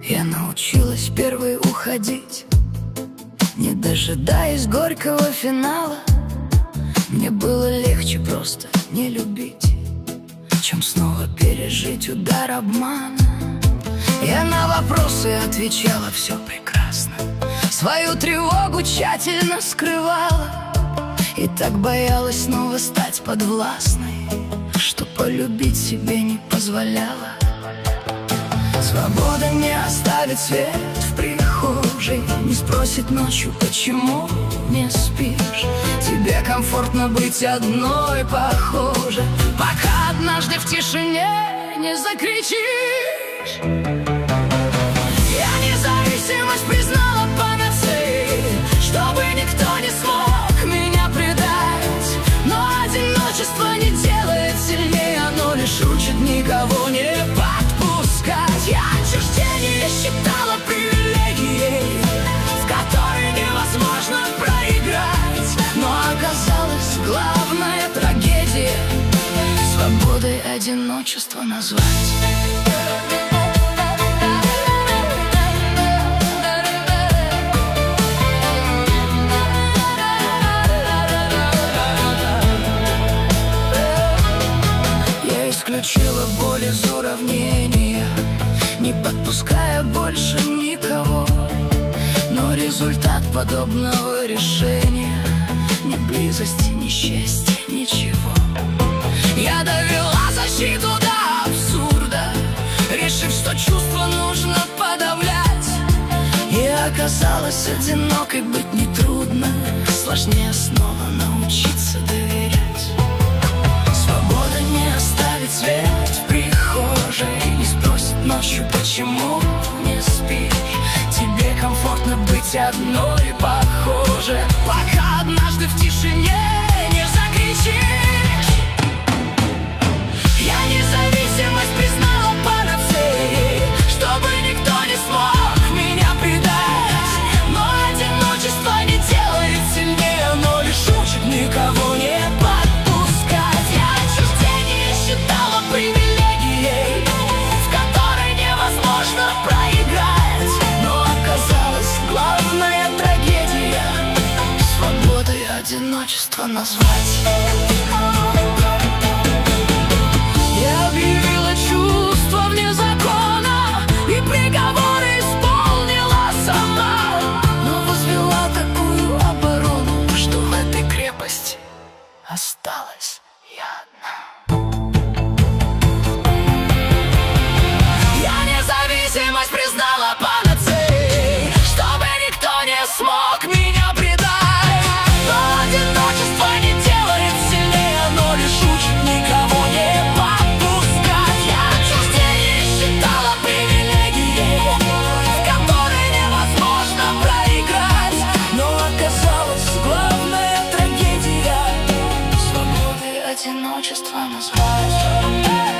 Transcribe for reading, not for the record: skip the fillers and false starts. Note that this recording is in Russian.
Я научилась первой уходить, не дожидаясь горького финала. Мне было легче просто не любить, чем снова пережить удар обмана. Я на вопросы отвечала все прекрасно, свою тревогу тщательно скрывала, и так боялась снова стать подвластной, что полюбить себе не позволяла. Свобода не оставит свет в прихожей, не спросит ночью, почему не спишь. Тебе комфортно быть одной, похоже, пока однажды в тишине не закричишь. Я независимость признала панацеей, чтобы никто не смог меня предать. Но одиночество не делает сильнее, оно лишь учит никого не подпускать. Я отчуждение считала привилегией, в которой невозможно проиграть. Но оказалось, главная трагедия свободой одиночество назвать. Исключила боль из уравнения, не подпуская больше никого. Но результат подобного решения ни близости, ни счастья, ничего. Я довела защиту до абсурда, решив, что чувства нужно подавлять. И оказалось, одинокой быть нетрудно, сложнее снова научиться доверять. Свобода не оставит свет в прихожей, не спросит ночью, почему не спишь. Тебе комфортно быть одной, похоже, пока однажды в тишине не закричишь. Я независимость признала панацеей, чтобы никто не смог меня предать. Но одиночество не делает сильнее, оно лишь учит никого не подпускать. Я отчуждение считала привилегией, в которой невозможно проиграть. Но оказалось, главная трагедия свободой одиночество назвать. Я объявила чувства вне закона и приговоры исполнила сама, но возвела такую оборону, что в этой крепости осталась я одна. Я независимость признала панацеей, чтобы никто не смог меня предать. Но одиночество не делает сильнее, оно лишь учит никого не подпускать. Я отчуждение считала привилегией, в которой невозможно проиграть. Но оказалось, главная трагедия свободой одиночество назвать.